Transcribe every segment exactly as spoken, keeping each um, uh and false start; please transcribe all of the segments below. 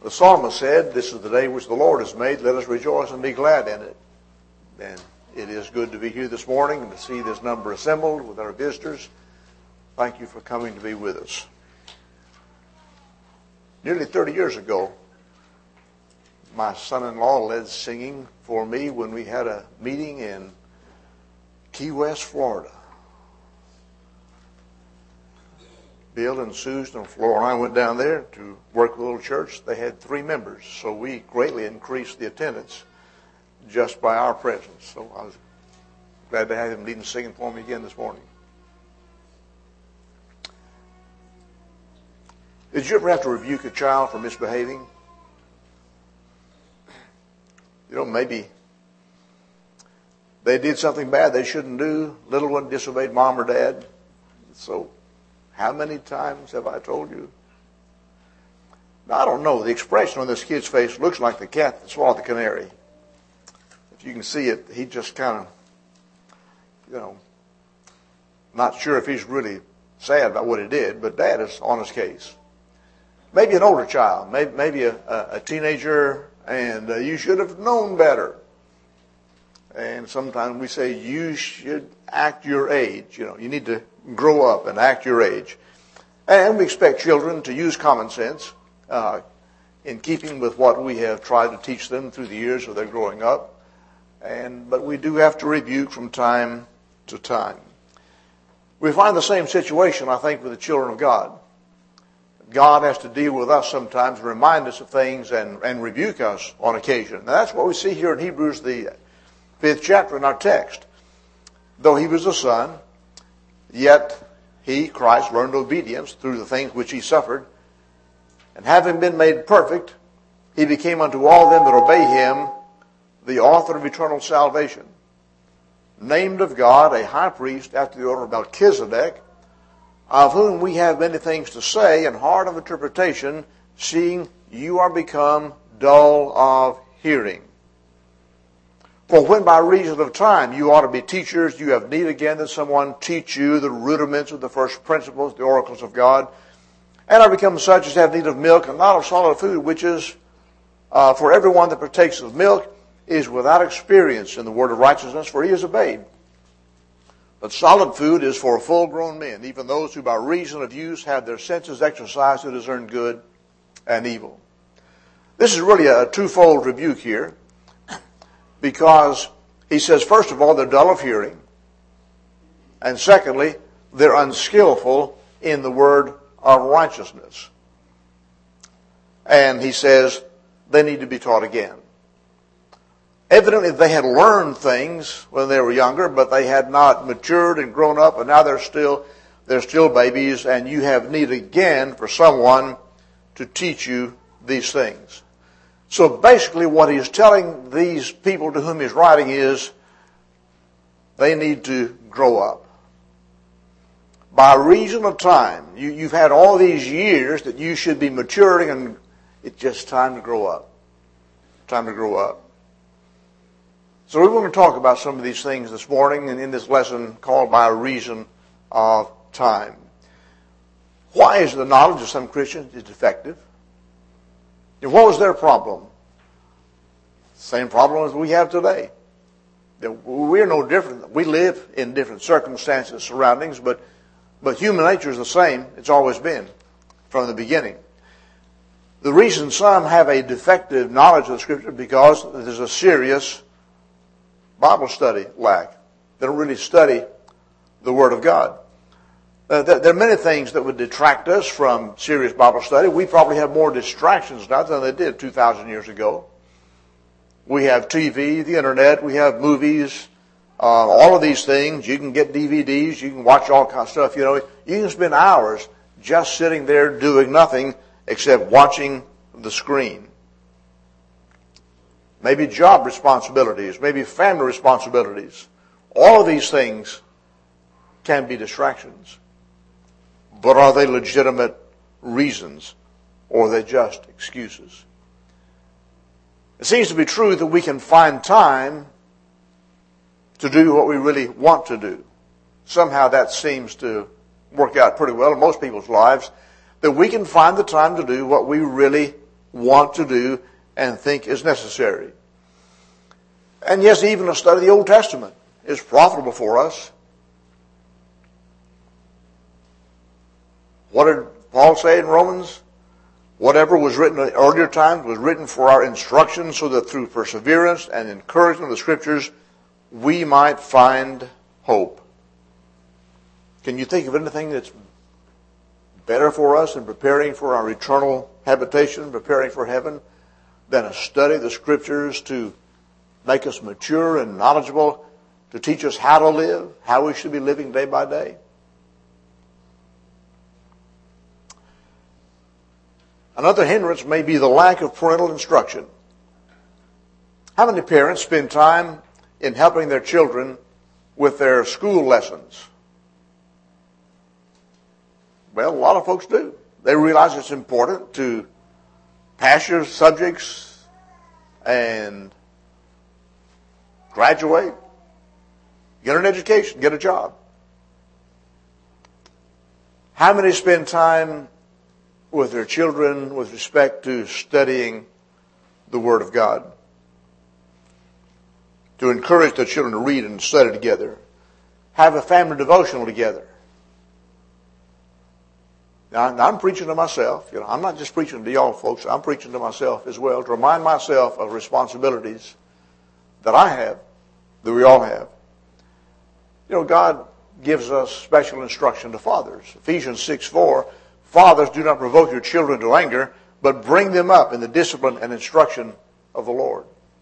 The psalmist said, "This is the day which the Lord has made. Let us rejoice and be glad in it." And it is good to be here this morning and to see this number assembled with our visitors. Thank you for coming to be with us. Nearly thirty years ago, my son-in-law led singing for me when we had a meeting in Key West, Florida. Bill and Susan and Flora and I went down there to work with a little church. They had three members, so we greatly increased the attendance just by our presence. So I was glad to have him leading singing for me again this morning. Did you ever have to rebuke a child for misbehaving? You know, maybe they did something bad they shouldn't do. Little one disobeyed mom or dad. So how many times have I told you? Now, I don't know. The expression on this kid's face looks like the cat that swallowed the canary. If you can see it, he just kind of, you know, not sure if he's really sad about what he did, but Dad is on his case. Maybe an older child, maybe, maybe a, a teenager, and uh, you should have known better. And sometimes we say you should act your age. You know, you need to grow up and act your age. And we expect children to use common sense uh, in keeping with what we have tried to teach them through the years of their growing up. And but we do have to rebuke from time to time. We find the same situation, I think, with the children of God. God has to deal with us sometimes, remind us of things, and, and rebuke us on occasion. Now, that's what we see here in Hebrews, the fifth chapter in our text. Though he was a son, yet he, Christ, learned obedience through the things which he suffered. And having been made perfect, he became unto all them that obey him the author of eternal salvation, named of God a high priest after the order of Melchizedek, of whom we have many things to say and hard of interpretation, seeing you are become dull of hearing. For when by reason of time you ought to be teachers, you have need again that someone teach you the rudiments of the first principles, the oracles of God, and are become such as have need of milk and not of solid food, which is uh, for everyone that partakes of milk is without experience in the word of righteousness, for he is a babe. But solid food is for full-grown men, even those who by reason of use have their senses exercised to discern good and evil. This is really a twofold rebuke here, because he says, first of all, they're dull of hearing, and secondly, they're unskillful in the word of righteousness. And he says they need to be taught again. Evidently, they had learned things when they were younger, but they had not matured and grown up, and now they're still they're still babies, and you have need again for someone to teach you these things. So basically, what he's telling these people to whom he's writing is they need to grow up. By reason of time, you, you've had all these years that you should be maturing, and it's just time to grow up. Time to grow up. So we want to talk about some of these things this morning and in this lesson called By Reason of Time. Why is the knowledge of some Christians is defective? And what was their problem? Same problem as we have today. We're no different. We live in different circumstances, surroundings, but, but human nature is the same. It's always been from the beginning. The reason some have a defective knowledge of the Scripture is because there's a serious Bible study lack. They don't really study the Word of God. Uh, there are many things that would detract us from serious Bible study. We probably have more distractions now than they did two thousand years ago. We have T V, the Internet, we have movies, uh, all of these things. You can get D V Ds, you can watch all kinds of stuff. You know, you can spend hours just sitting there doing nothing except watching the screen. Maybe job responsibilities, maybe family responsibilities. All of these things can be distractions. But are they legitimate reasons, or are they just excuses? It seems to be true that we can find time to do what we really want to do. Somehow that seems to work out pretty well in most people's lives, that we can find the time to do what we really want to do and think is necessary. And yes, even a study of the Old Testament is profitable for us. What did Paul say in Romans? Whatever was written in earlier times was written for our instruction, so that through perseverance and encouragement of the Scriptures, we might find hope. Can you think of anything that's better for us in preparing for our eternal habitation, preparing for heaven, than a study of the Scriptures to make us mature and knowledgeable, to teach us how to live, how we should be living day by day? Another hindrance may be the lack of parental instruction. How many parents spend time in helping their children with their school lessons? Well, a lot of folks do. They realize it's important to pass your subjects and graduate, get an education, get a job. How many spend time with their children with respect to studying the Word of God? To encourage their children to read and study together. Have a family devotional together. Now, I'm preaching to myself. You know, I'm not just preaching to y'all folks. I'm preaching to myself as well, to remind myself of responsibilities that I have, that we all have. You know, God gives us special instruction to fathers. Ephesians six four, fathers, do not provoke your children to anger, but bring them up in the discipline and instruction of the Lord.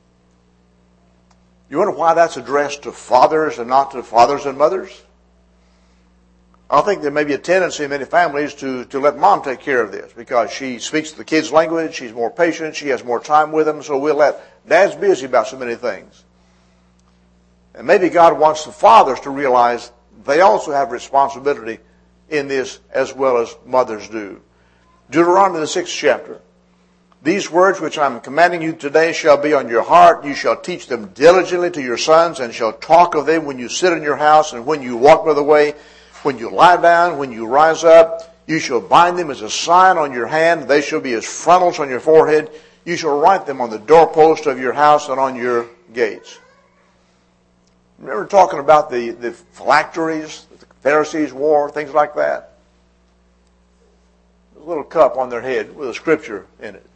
You wonder why that's addressed to fathers and not to fathers and mothers? I think there may be a tendency in many families to, to let mom take care of this because she speaks the kids' language, she's more patient, she has more time with them, so we'll let dad's busy about so many things. And maybe God wants the fathers to realize they also have responsibility in this as well as mothers do. Deuteronomy, the sixth chapter. These words which I'm commanding you today shall be on your heart. You shall teach them diligently to your sons, and shall talk of them when you sit in your house and when you walk by the way, when you lie down, when you rise up. You shall bind them as a sign on your hand. They shall be as frontals on your forehead. You shall write them on the doorpost of your house and on your gates. Remember talking about the, the phylacteries that the Pharisees wore, things like that? A little cup on their head with a scripture in it.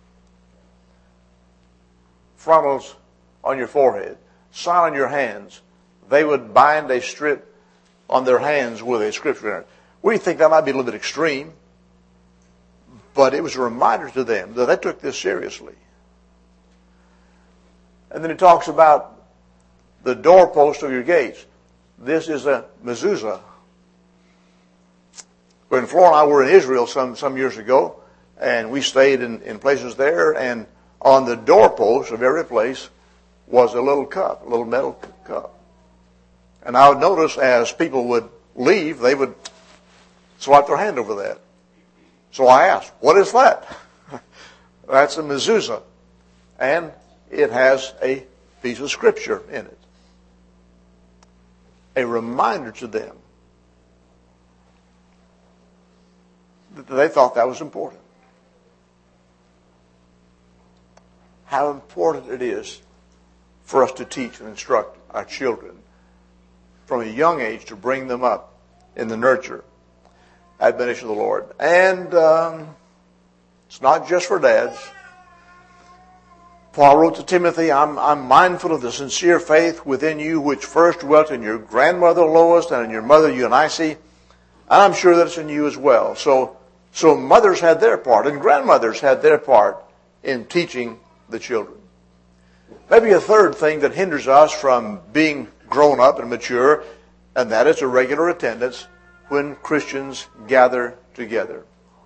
Frontals on your forehead. Sign on your hands. They would bind a strip on their hands with a scripture in it. We think that might be a little bit extreme, but it was a reminder to them that they took this seriously. And then he talks about the doorpost of your gates. This is a mezuzah. When Flora and I were in Israel some, some years ago, and we stayed in, in places there, and on the doorpost of every place was a little cup, a little metal cup. And I would notice as people would leave, they would swipe their hand over that. So I asked, what is that? That's a mezuzah. And it has a piece of scripture in it. A reminder to them that they thought that was important. How important it is for us to teach and instruct our children from a young age to bring them up in the nurture, admonition of the Lord. And um, it's not just for dads. Paul wrote to Timothy, I'm, I'm mindful of the sincere faith within you which first dwelt in your grandmother Lois and in your mother Eunice, and I'm sure that it's in you as well. So, so mothers had their part and grandmothers had their part in teaching the children. Maybe a third thing that hinders us from being grown up and mature, and that is a regular attendance when Christians gather together.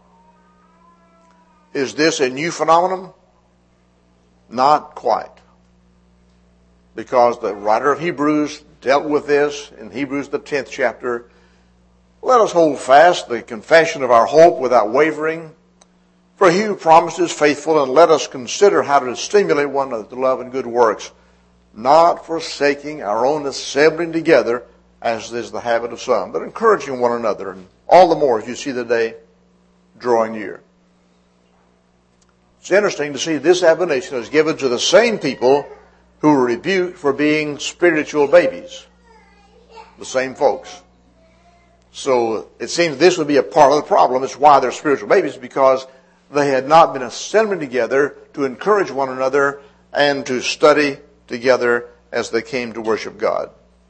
Is this a new phenomenon? Not quite. Because the writer of Hebrews dealt with this in Hebrews the tenth chapter. Let us hold fast the confession of our hope without wavering. For he who promised is faithful, and let us consider how to stimulate one another to love and good works, not forsaking our own assembling together, as is the habit of some, but encouraging one another, and all the more as you see the day drawing near. It's interesting to see this admonition is given to the same people who were rebuked for being spiritual babies. The same folks. So it seems this would be a part of the problem. It's why they're spiritual babies, because they had not been assembling together to encourage one another and to study together as they came to worship God.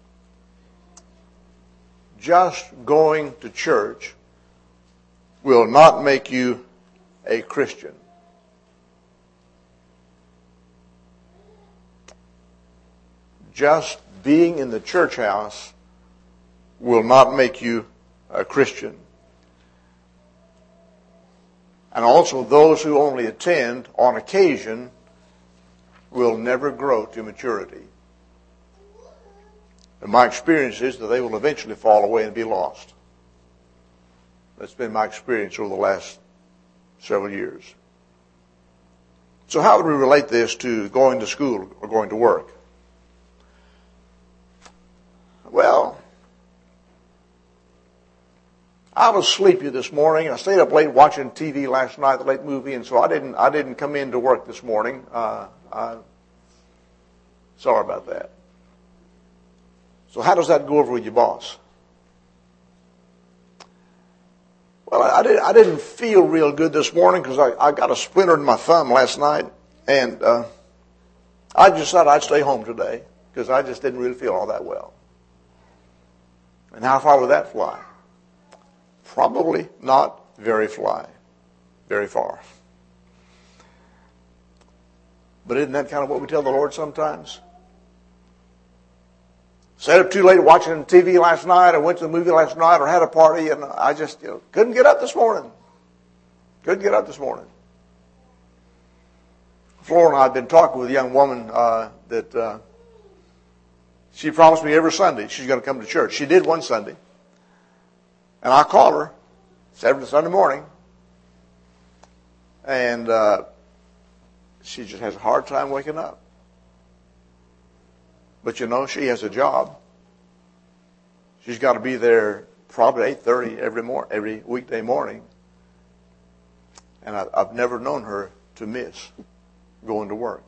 Just going to church will not make you a Christian. Just being in the church house will not make you a Christian. And also those who only attend on occasion will never grow to maturity. And my experience is that they will eventually fall away and be lost. That's been my experience over the last several years. So how would we relate this to going to school or going to work? Well, I was sleepy this morning. I stayed up late watching T V last night, the late movie, and so I didn't I didn't come in to work this morning. Uh, I, sorry about that. So how does that go over with your boss? Well, I, I, did, I didn't feel real good this morning because I, I got a splinter in my thumb last night, and uh, I just thought I'd stay home today because I just didn't really feel all that well. And how far would that fly? Probably not very fly, very far. But isn't that kind of what we tell the Lord sometimes? Stayed up too late watching T V last night, or went to the movie last night, or had a party, and I just you know, couldn't get up this morning. Couldn't get up this morning. Flora and I have been talking with a young woman uh, that uh, she promised me every Sunday she's going to come to church. She did one Sunday. And I called her every Sunday morning. And uh, she just has a hard time waking up. But you know, she has a job. She's got to be there probably eight thirty every mor- every weekday morning. And I, I've never known her to miss going to work.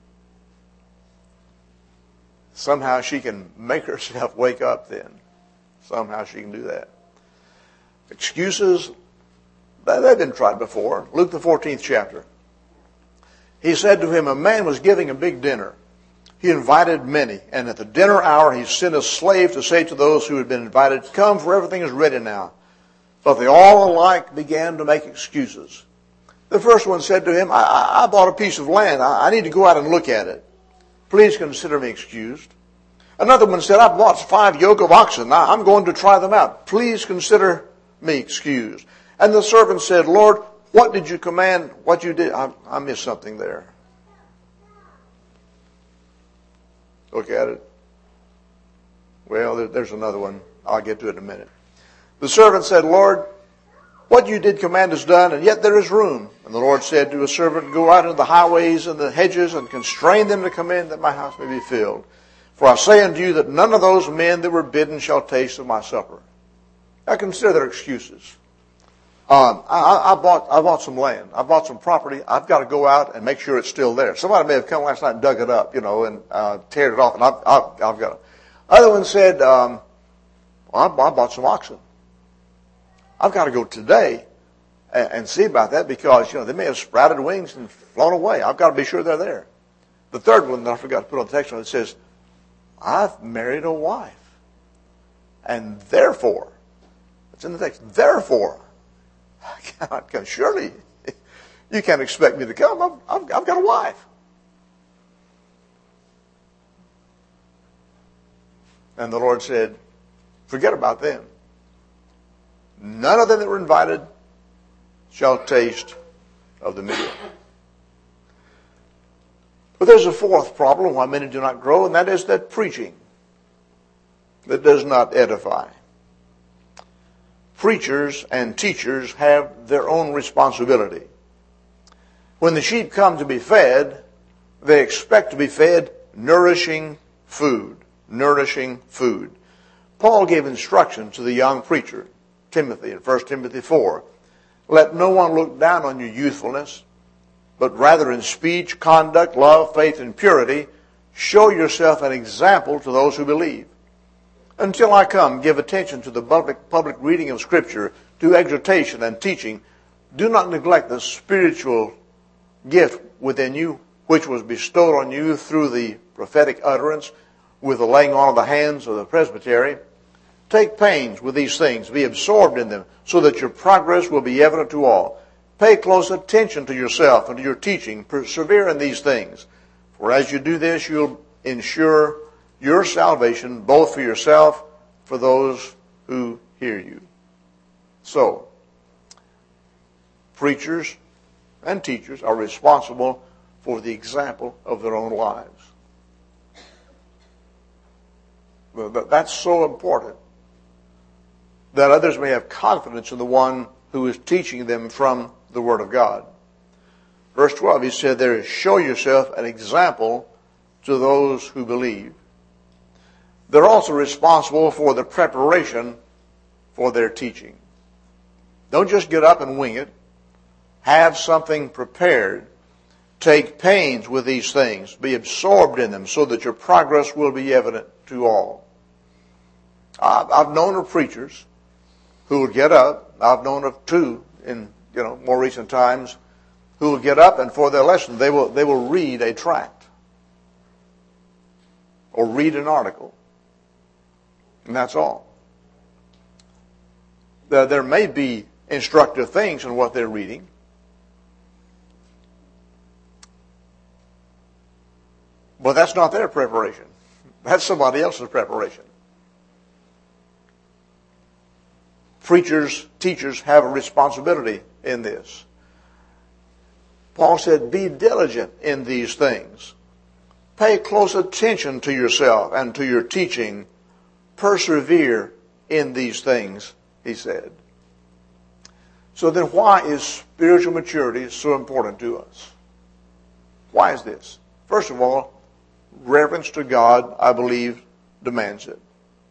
Somehow she can make herself wake up then. Somehow she can do that. Excuses, they've been tried before. Luke the fourteenth chapter. He said to him, a man was giving a big dinner. He invited many, and at the dinner hour he sent a slave to say to those who had been invited, come, for everything is ready now. But they all alike began to make excuses. The first one said to him, I, I, I bought a piece of land. I, I need to go out and look at it. Please consider me excused. Another one said, I bought five yoke of oxen. Now I'm going to try them out. Please consider me excused. And the servant said, Lord, what did you command? What you did? I, I missed something there. Look at it. Well, there, there's another one. I'll get to it in a minute. The servant said, Lord, what you did command is done, and yet there is room. And the Lord said to his servant, go out into the highways and the hedges and constrain them to come in, that my house may be filled. For I say unto you that none of those men that were bidden shall taste of my supper. Now consider their excuses. Um, I, I bought I bought some land. I bought some property. I've got to go out and make sure it's still there. Somebody may have come last night and dug it up, you know, and uh, teared it off, and I've, I've, I've got it. Other one said, um, well, I, I bought some oxen. I've got to go today and, and see about that because, you know, they may have sprouted wings and flown away. I've got to be sure they're there. The third one that I forgot to put on the text, it says, I've married a wife. And therefore, it's in the text, therefore, I cannot come. Surely, you can't expect me to come. I've, I've, I've got a wife. And the Lord said, forget about them. None of them that were invited shall taste of the meal. But there's a fourth problem why many do not grow, and that is that preaching that does not edify. Preachers and teachers have their own responsibility. When the sheep come to be fed, they expect to be fed nourishing food. Nourishing food. Paul gave instruction to the young preacher, Timothy, in First Timothy four. Let no one look down on your youthfulness, but rather in speech, conduct, love, faith, and purity, show yourself an example to those who believe. Until I come, give attention to the public, public reading of Scripture, to exhortation and teaching. Do not neglect the spiritual gift within you, which was bestowed on you through the prophetic utterance with the laying on of the hands of the presbytery. Take pains with these things. Be absorbed in them so that your progress will be evident to all. Pay close attention to yourself and to your teaching. Persevere in these things. For as you do this, you'll ensure your salvation both for yourself, for those who hear you. So, preachers and teachers are responsible for the example of their own lives. That's so important that others may have confidence in the one who is teaching them from the Word of God. Verse twelve, he said there, show yourself an example to those who believe. They're also responsible for the preparation for their teaching. Don't just get up and wing it. Have something prepared. Take pains with these things. Be absorbed in them so that your progress will be evident to all. I've known of preachers who would get up. I've known of two in you know more recent times who will get up and for their lesson they will they will read a tract or read an article. And that's all. There may be instructive things in what they're reading. But that's not their preparation. That's somebody else's preparation. Preachers, teachers have a responsibility in this. Paul said, be diligent in these things. Pay close attention to yourself and to your teaching. Persevere in these things, he said. So then why is spiritual maturity so important to us? Why is this? First of all, reverence to God, I believe, demands it.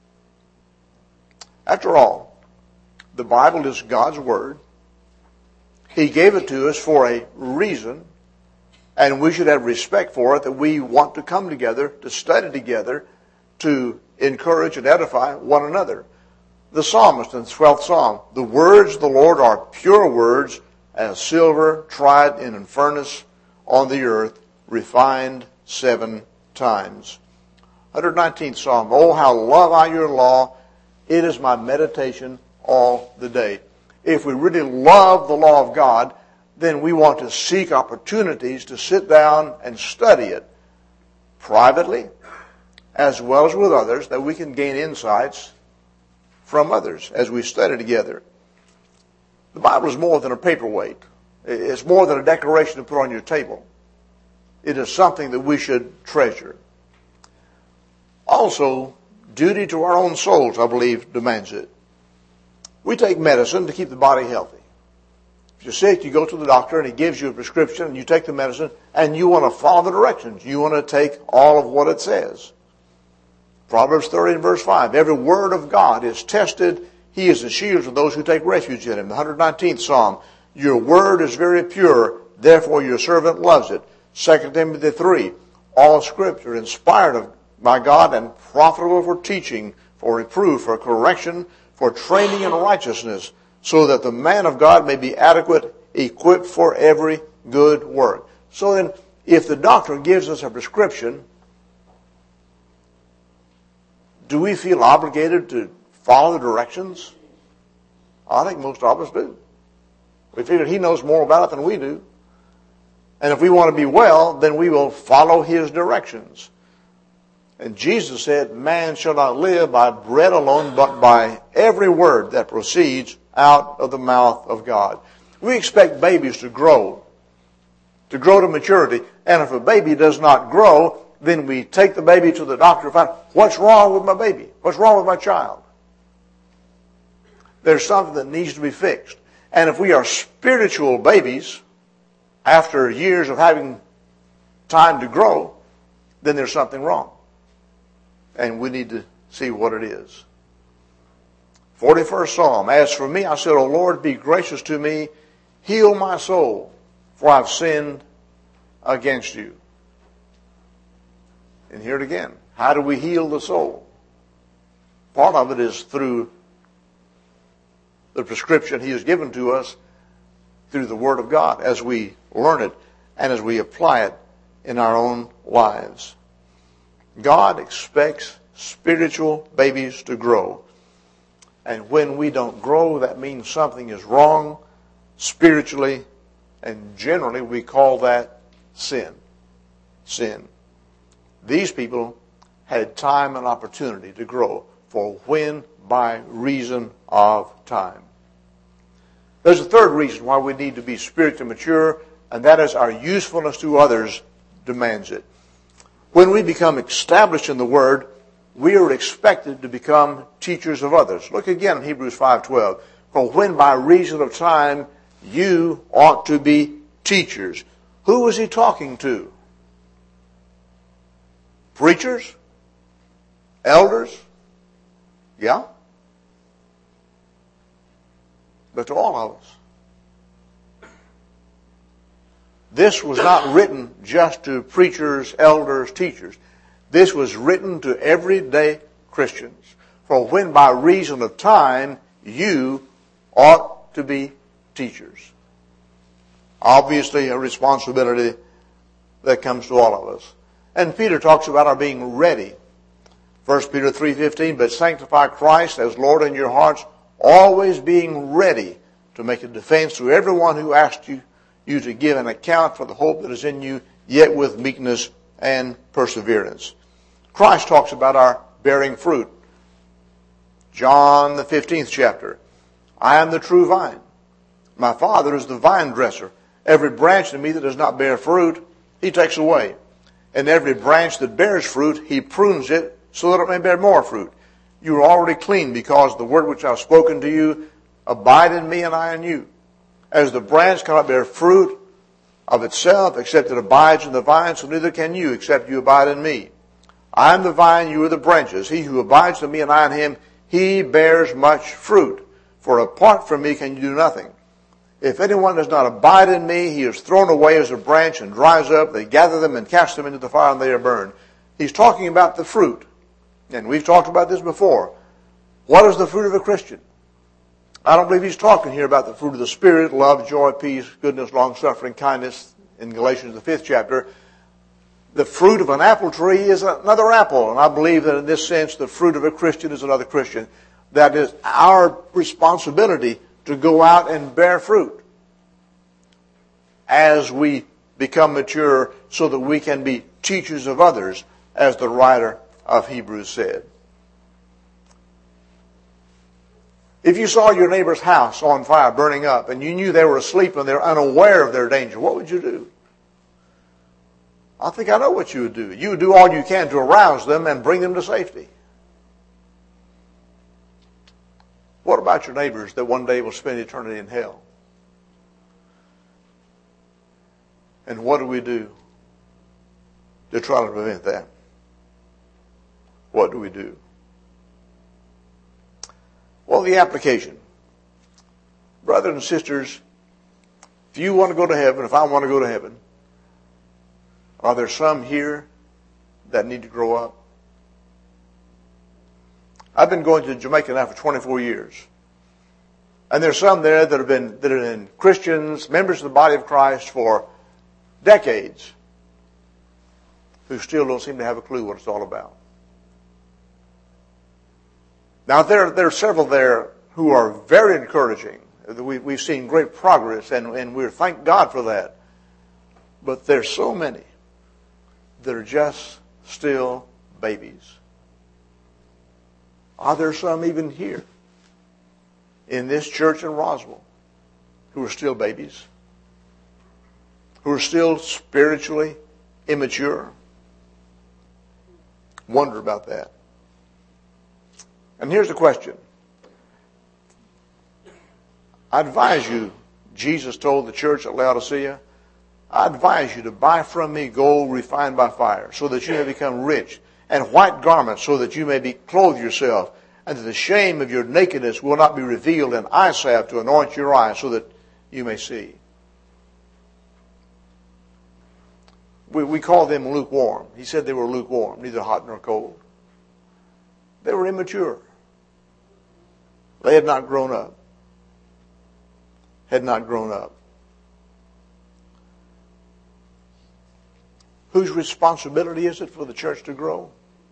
After all, the Bible is God's Word. He gave it to us for a reason, and we should have respect for it, that we want to come together, to study together, to encourage and edify one another. The psalmist in the twelfth Psalm, the words of the Lord are pure words, as silver tried in a furnace on the earth, refined seven times. one hundred nineteenth Psalm, oh, how love I your law, it is my meditation all the day. If we really love the law of God, then we want to seek opportunities to sit down and study it privately, as well as with others, that we can gain insights from others as we study together. The Bible is more than a paperweight. It's more than a decoration to put on your table. It is something that we should treasure. Also, duty to our own souls, I believe, demands it. We take medicine to keep the body healthy. If you're sick, you go to the doctor and he gives you a prescription and you take the medicine and you want to follow the directions. You want to take all of what it says. Proverbs thirty and verse five, every word of God is tested. He is the shield of those who take refuge in him. The one hundred nineteenth Psalm, your word is very pure, therefore your servant loves it. Second Timothy three, all scripture inspired of, by God and profitable for teaching, for reproof, for correction, for training in righteousness, so that the man of God may be adequate, equipped for every good work. So then, if the doctor gives us a prescription, do we feel obligated to follow the directions? I think most of us do. We figure he knows more about it than we do. And if we want to be well, then we will follow his directions. And Jesus said, man shall not live by bread alone, but by every word that proceeds out of the mouth of God. We expect babies to grow, to grow to maturity. And if a baby does not grow, then we take the baby to the doctor and find, what's wrong with my baby? What's wrong with my child? There's something that needs to be fixed. And if we are spiritual babies, after years of having time to grow, then there's something wrong. And we need to see what it is. forty-first Psalm, as for me, I said, O Lord, be gracious to me, heal my soul, for I've sinned against you. And here it again. How do we heal the soul? Part of it is through the prescription He has given to us through the Word of God as we learn it and as we apply it in our own lives. God expects spiritual babies to grow. And when we don't grow, that means something is wrong spiritually, and generally we call that sin. Sin. These people had time and opportunity to grow, for when by reason of time. There's a third reason why we need to be spiritually mature, and that is our usefulness to others demands it. When we become established in the Word, we are expected to become teachers of others. Look again in Hebrews five twelve. For when by reason of time you ought to be teachers. Who was he talking to? Preachers? Elders? Yeah? But to all of us. This was not written just to preachers, elders, teachers. This was written to everyday Christians. For when by reason of time you ought to be teachers. Obviously a responsibility that comes to all of us. And Peter talks about our being ready. First Peter three fifteen, but sanctify Christ as Lord in your hearts, always being ready to make a defense to everyone who asks you, you to give an account for the hope that is in you, yet with meekness and perseverance. Christ talks about our bearing fruit. John the fifteenth chapter. I am the true vine. My Father is the vine dresser. Every branch in me that does not bear fruit, He takes away. And every branch that bears fruit, He prunes it so that it may bear more fruit. You are already clean because the word which I have spoken to you abide in me and I in you. As the branch cannot bear fruit of itself except it abides in the vine, so neither can you except you abide in me. I am the vine, you are the branches. He who abides in me and I in him, he bears much fruit. For apart from me can you do nothing. If anyone does not abide in me, he is thrown away as a branch and dries up. They gather them and cast them into the fire and they are burned. He's talking about the fruit. And we've talked about this before. What is the fruit of a Christian? I don't believe he's talking here about the fruit of the Spirit, love, joy, peace, goodness, long-suffering, kindness, in Galatians, the fifth chapter. The fruit of an apple tree is another apple. And I believe that in this sense, the fruit of a Christian is another Christian. That is our responsibility to go out and bear fruit as we become mature so that we can be teachers of others, as the writer of Hebrews said. If you saw your neighbor's house on fire, burning up, and you knew they were asleep and they're unaware of their danger, what would you do? I think I know what you would do. You would do all you can to arouse them and bring them to safety. What about your neighbors that one day will spend eternity in hell? And what do we do to try to prevent that? What do we do? Well, the application. Brothers and sisters, if you want to go to heaven, if I want to go to heaven, are there some here that need to grow up? I've been going to Jamaica now for twenty-four years. And there's some there that have been, that have been Christians, members of the body of Christ for decades, who still don't seem to have a clue what it's all about. Now, there, there are several there who are very encouraging. We, we've seen great progress, and, and we thank God for that. But there's so many that are just still babies. Are there some even here in this church in Roswell who are still babies? Who are still spiritually immature? Wonder about that. And here's the question. I advise you, Jesus told the church at Laodicea, I advise you to buy from me gold refined by fire, so that you may become rich, and white garments, so that you may be clothed yourself, and that the shame of your nakedness will not be revealed, and eye salve to anoint your eyes, so that you may see. We, we call them lukewarm. He said they were lukewarm, neither hot nor cold. They were immature. They had not grown up. Had not grown up. Whose responsibility is it for the church to grow?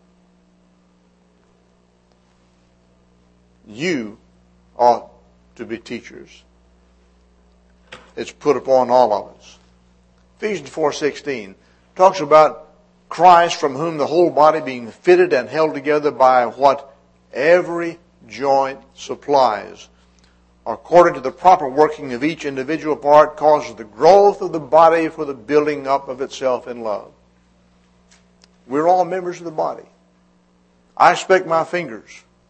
You ought to be teachers. It's put upon all of us. Ephesians four sixteen talks about Christ, from whom the whole body being fitted and held together by what every joint supplies, according to the proper working of each individual part, causes the growth of the body for the building up of itself in love. We're all members of the body. I expect my fingers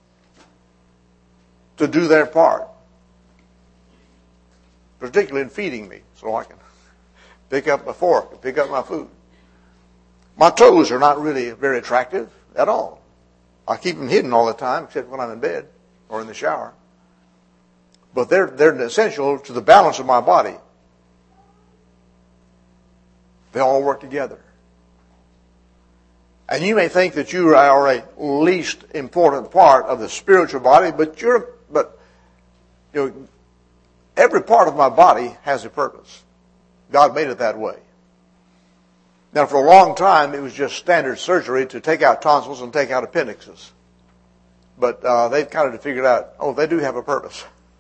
to do their part, particularly in feeding me, so I can pick up my fork and pick up my food. My toes are not really very attractive at all. I keep them hidden all the time, except when I'm in bed or in the shower. But they're, they're essential to the balance of my body. They all work together. And you may think that you are a least important part of the spiritual body, but you're, but, you know, every part of my body has a purpose. God made it that way. Now, for a long time, it was just standard surgery to take out tonsils and take out appendixes. But uh, they've kind of figured out, oh, they do have a purpose.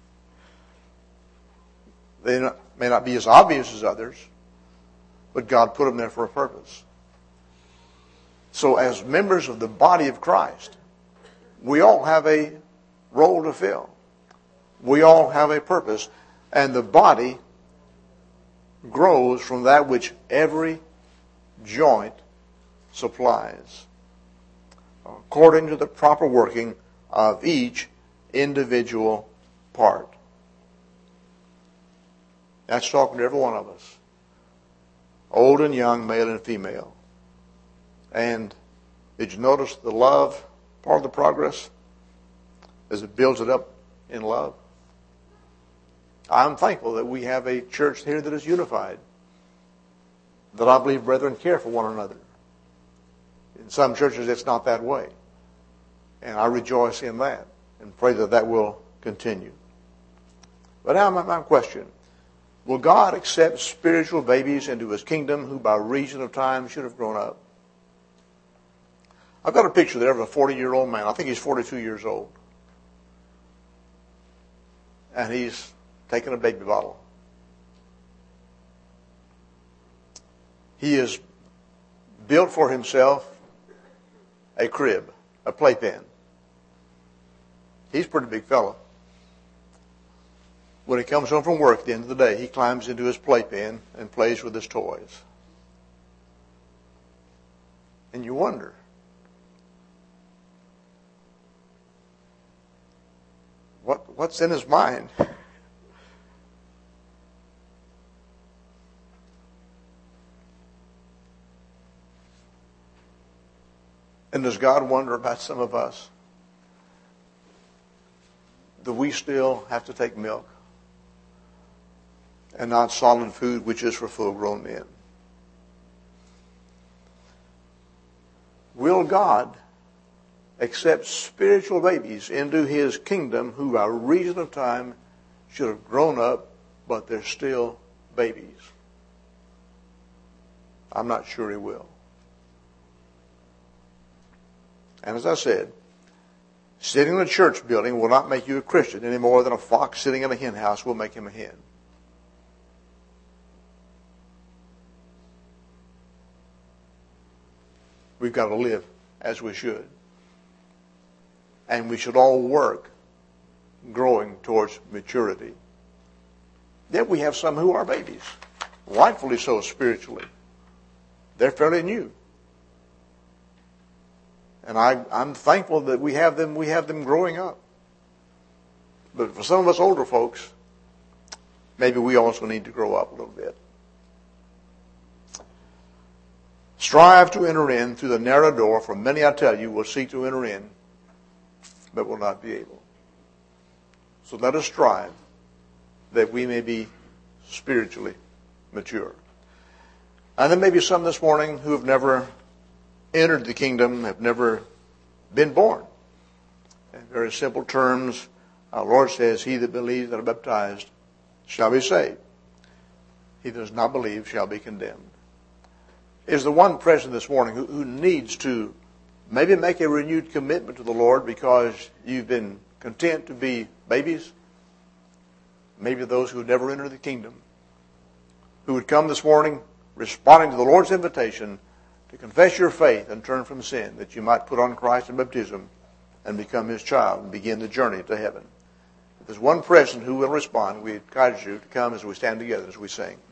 They not, may not be as obvious as others, but God put them there for a purpose. So as members of the body of Christ, we all have a role to fill. We all have a purpose. And the body grows from that which every joint supplies, according to the proper working of each individual part. That's talking to every one of us, old and young, male and female. And did you notice the love part of the progress as it builds it up in love? I'm thankful that we have a church here that is unified, that I believe brethren care for one another. In some churches it's not that way. And I rejoice in that and pray that that will continue. But now my, my question, will God accept spiritual babies into His kingdom who by reason of time should have grown up? I've got a picture there of a forty-year-old man. I think he's forty-two years old. And he's taking a baby bottle. He has built for himself a crib, a playpen. He's a pretty big fellow. When he comes home from work at the end of the day, he climbs into his playpen and plays with his toys. And you wonder, what what's in his mind? And does God wonder about some of us? Do we still have to take milk and not solid food, which is for full-grown men? Will God accept spiritual babies into His kingdom who by reason of time should have grown up, but they're still babies? I'm not sure He will. And as I said, sitting in a church building will not make you a Christian any more than a fox sitting in a hen house will make him a hen. We've got to live as we should. And we should all work growing towards maturity. Yet we have some who are babies, rightfully so spiritually. They're fairly new. And I, I'm thankful that we have them, we have them growing up. But for some of us older folks, maybe we also need to grow up a little bit. Strive to enter in through the narrow door, for many, I tell you, will seek to enter in, but will not be able. So let us strive that we may be spiritually mature. And there may be some this morning who have never entered the kingdom, have never been born. In very simple terms, our Lord says, he that believes and is baptized shall be saved. He that does not believe shall be condemned. Is the one present this morning who, who needs to maybe make a renewed commitment to the Lord because you've been content to be babies? Maybe those who have never entered the kingdom, who would come this morning responding to the Lord's invitation to confess your faith and turn from sin, that you might put on Christ in baptism and become his child and begin the journey to heaven. If there's one present who will respond, we encourage you to come as we stand together as we sing.